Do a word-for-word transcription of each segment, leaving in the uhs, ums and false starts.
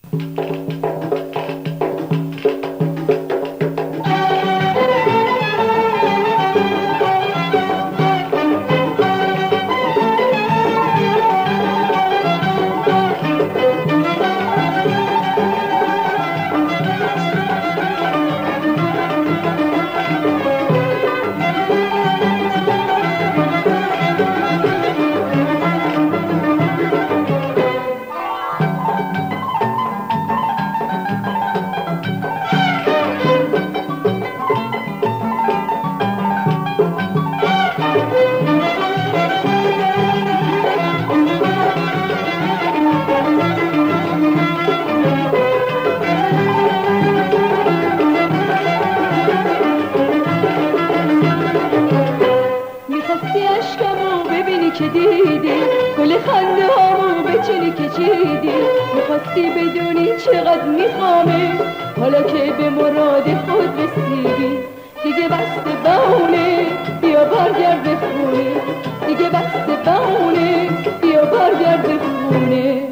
که دیدی گل خنده هامو به چلی که چیدی، میخواستی بدونی چقدر میخوامه حالا که به مراد خود رسیدی. دیگه بست بهونه بیا برگرد خونه، دیگه بست بهونه بیا برگرد خونه.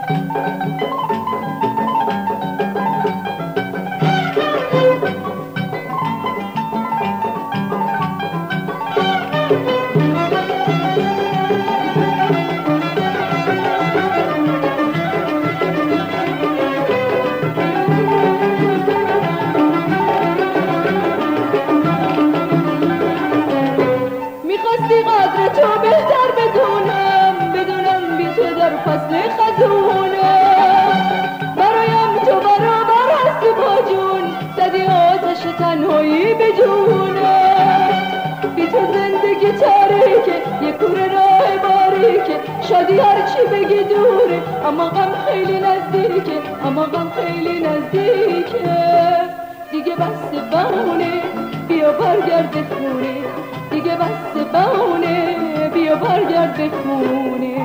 تو بهتر بدونم بدونم بی تو در فصل خزونم، برایم تو برابر هستی با جون، زدی آتش تنهایی به جونم. بی تو زندگی تاریکه یه کوره راه باریکه، شادی هرچی بگی دوره اما غم خیلی نزدیکه، اما غم خیلی نزدیکه. دیگه بس بهونه بیا برگرد خونه، دیگه بس بهونه بیا برگرد خونه.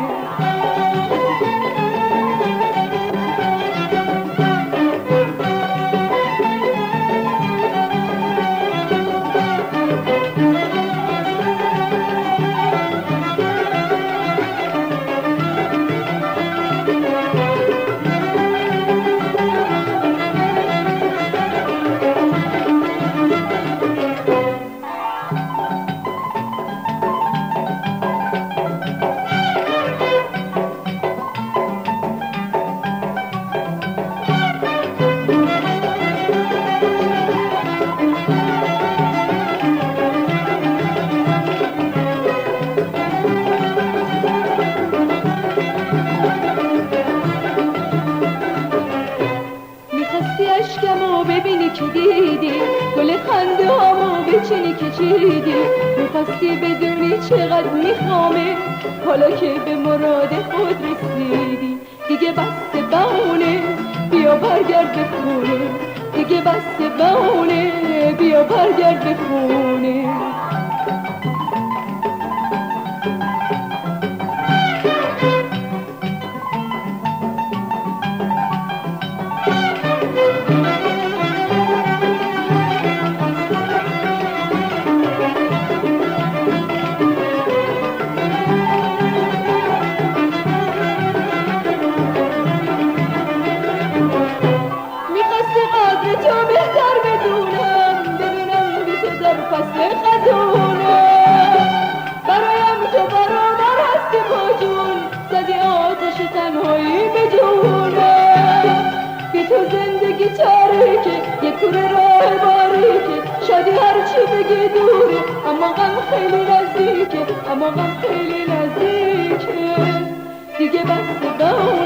اشکمو ببینی که دیدی گل خنده هامو به چنی که چیدی، میخواستی بدونی چقدر میخوامه حالا که به مراد خود رسیدی. دیگه بس بهونه بیا برگرد خونه، دیگه بس بهونه بیا برگرد خونه. تو بهتر بدونم بدونم بی تو در فصل خزونم، برایم تو برابر هستی با جون، زدی آتش تنهایی به جونم. بی تو زندگی تاریکه یه کوره راه باریکه، شادی هرچی بگی دوره اما غم خیلی نزدیکه، اما غم خیلی نزدیکه. دیگه بس بهونه